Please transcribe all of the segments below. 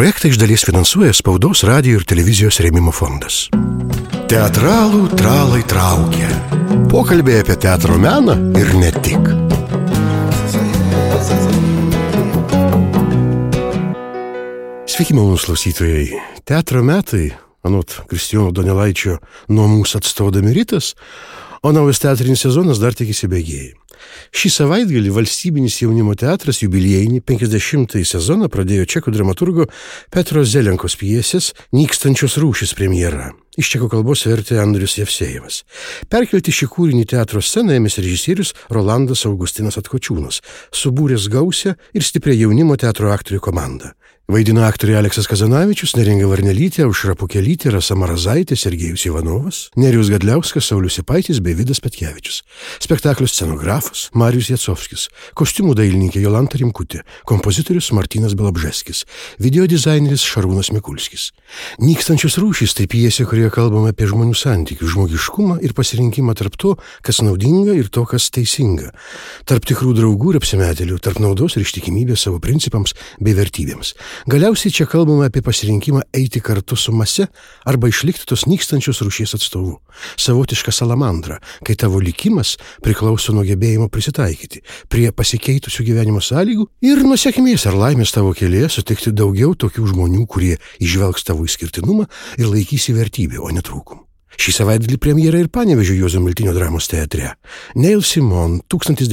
Projektą iš dalies finansuoja Spaudos, radijo ir televizijos rėmimo fondas. Teatralų tralai traukia. Pokalbė apie teatro meną ir ne tik. Sveiki, malonūs klausytojai. Teatro metai, anot Kristijono Donelaičio, nuo mūsų atstovodami rytas, o naujas teatrinis sezonas dar tik įsibėgėja. Šį savaitgalį Valstybinis jaunimo teatras jubiliejinį 50-ąjį sezoną pradėjo čekų dramaturgo Petro Zelenkos pjesės Nykstančios rūšys premjera. Iš čekų kalbos vertė Andrius Jevsejevas. Perkelti šį kūrinį teatro sceną ėmėsi režisierius Rolandas Augustinas Atkočiūnas, subūręs gausią ir stiprią jaunimo teatro aktorių komandą. Vaidino aktoriai Aleksas Kazanavičius, Neringa Varnelytė, Aušra Pukelytė, Rasa Marazaitė, Sergejus Ivanovas, Nerijus Gadliauskas, Saulius Sipaitis bei Vidas Petkevičius. Spektaklio scenografas Marijus Jacovskis, kostiumų dailininkė Jolanta Rimkutė, kompozitorius Martynas Bialobžeskis, video dizaineris Šarūnas Mikulskis. Nykstančios rūšys tai pjesė, kurioje kalbama apie žmonių santykių, žmogiškumą ir pasirinkimą tarp to, kas naudinga ir to, kas teisinga. Tarp tikrų draugų ir apsimetėlių, tarp naudos ir ištikimybės savo principams bei vertybėms. Galiausiai čia kalbama apie pasirinkimą eiti kartu su mase arba išlikti tos nykstančios rūšies atstovu. Savotiška salamandra, kai tavo likimas priklauso nuo gebėjimo prisitaikyti prie pasikeitusių gyvenimo sąlygų ir nuo sėkmės ar laimės tavo kelyje sutikti daugiau tokių žmonių, kurie įžvelgs tavo išskirtinumą ir laikysi vertybę, o ne trūkumų. Šį savaitgalį premjera ir Panevėžio Juozo Miltinio dramos teatre. Neil Simon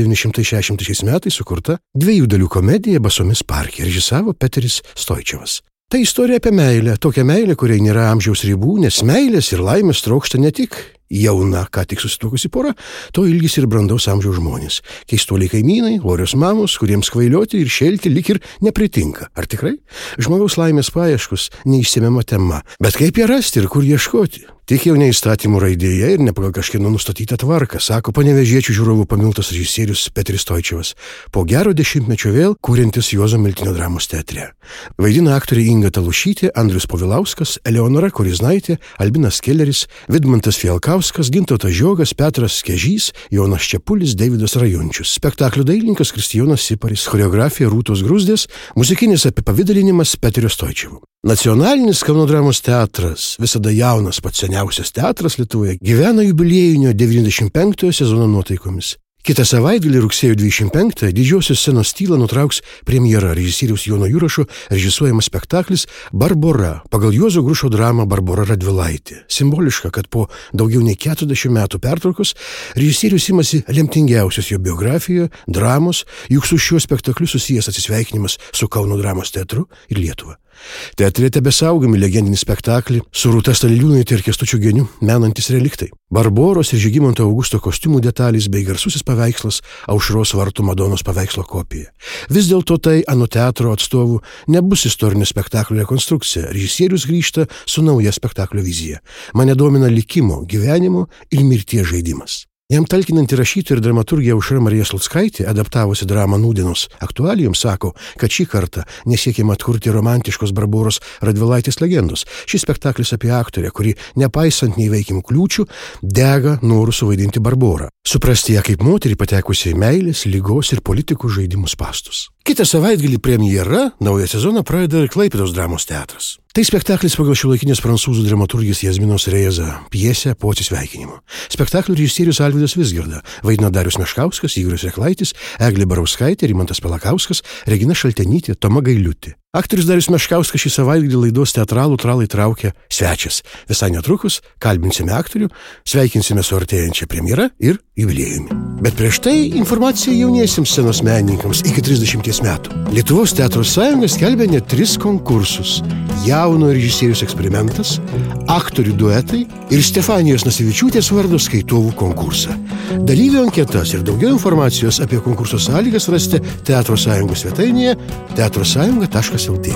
1960 metais sukurta 2 dalių komedija Basomis parke režisavo Peteris Stoičevas. Tai istorija apie meilę, tokią meilę, kuriai nėra amžiaus ribų, nes meilės ir laimės trokšta ne tik jauna, ką tik susituokusi pora, to ilgis ir brandaus amžiaus žmonės. Keistuoliai kaimynai, orios mamos, kuriems kvailioti ir šelti lyg ir nepritinka. Ar tikrai? Žmogaus laimės paieškos neišsemiama tema. Bet kaip ją rasti ir kur ieškoti? Tik jau ne įstatymų raidėje ir ne pagal kažkieno nustatytą tvarką, sako panevėžiečių žiūrovų pamiltas režisierius Peteris Stoičevas, po gero 10-mečio vėl kūriantis Juozo Miltinio dramos teatre. Vaidina aktoriai Inga Talušytė, Andrius Povilauskas, Eleonora Koriznaitė, Albinas Kelleris, Vidmantas Fialkauskas, Gintautas Žiogas, Petras Kežys, Jonas Čepulis, Deividas Rajunčius. Spektaklio dailininkas Kristijonas Siparis, choreografija Rūtos Gruzdės, muzikinis apipavidalinimas Peterio Stoičevo. Nacionalinis Kauno dramos teatras, visada jaunas, pats seniausias teatras Lietuvoje, gyvena jubiliejinio 95-ojo sezono nuotaikomis. Kitą savaitgalį rugsėjo 25-ąją didžiosios scenos tylą nutrauks premjera režisieriaus Jono Jurašo režisuojamas spektaklis Barbora, pagal Juozo Grušo dramą Barbora Radvilaitė. Simboliška, kad po daugiau nei 40 metų pertraukos režisierius imasi lemtingiausios jo biografijoje dramos, juk su šiuo spektakliu susijęs atsisveikinimas su Kauno dramos teatru ir Lietuva. Teatre tebesaugomi legendinį spektaklį su Rūta Staliliūnaite ir Kęstučiu Geniu menantis reliktai. Barboros ir Žygimanto Augusto kostiumų detalės bei garsusis paveikslas Aušros vartų Madonos paveikslo kopija. Vis dėlto tai anot teatro atstovų nebus istorinio spektaklio rekonstrukcija. Režisierius grįžta su nauja spektaklio vizija. Mane domina likimo, gyvenimo ir mirties žaidimas. Jam talkinanti rašytoja ir dramaturgija Aušra Marija Sluckaitė, adaptavusi dramą Nūdienos aktualijoms, sako, kad šį kartą nesiekiama atkurti romantiškos Barboros Radvilaitės legendos. Šis spektaklis apie aktorę, kuri, nepaisant neįveikimų kliūčių, dega noru suvaidinti Barborą. Suprasti ją kaip moterį patekusią į meilės, ligos ir politikų žaidimų spastus. Kitą savaitgalį premjera naują sezoną pradeda ir Klaipėdos dramos teatras. Tai spektaklis pagal šiuolaikinės prancūzų dramaturgės Jazminos Reza pjesę Po atsisveikinimo. Spektaklio režisierius Alvydas Vizgirda, vaidina Darius Meškauskas, Igoris Reklaitis, Eglė Barauskaitė, Rimantas Pelakauskas, Regina Šaltenytė, Toma Gailiutė. Aktorius Darius Meškauskas šį savaitgalį laidos Teatralų tralai traukia svečias. Visai netrukus kalbinsime aktorių, sveikinsime su artėjančia premjera ir jubiliejumi. Bet prieš tai informacija jauniesiems scenos menininkams iki 30 metų. Lietuvos teatro sąjunga skelbia net 3 konkursus. Jauno režisierius eksperimentas, aktorių duetai ir Stefanijos Nasevičiūtės vardo skaitovų konkursą. Dalyvių anketas ir daugiau informacijos apie konkurso sąlygas rasite Teatro sąjungos svetainėje teatrosąjunga.lt.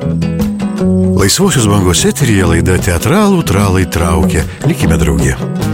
Laisvosios bangos eteryje laida Teatralų tralai traukia. Likime drauge.